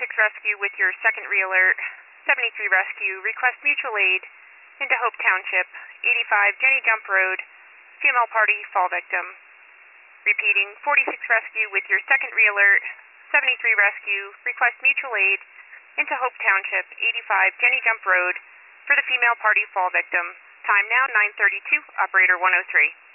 Rescue with your second reeler, 73 Rescue. Request mutual aid into Hope Township, 85 Jenny Jump Road, female party fall victim. Repeating, 46 Rescue with your second reeler, 73 Rescue. Request mutual aid into Hope Township, 85 Jenny Jump Road for the female party fall victim. Time now 9:32, operator 103.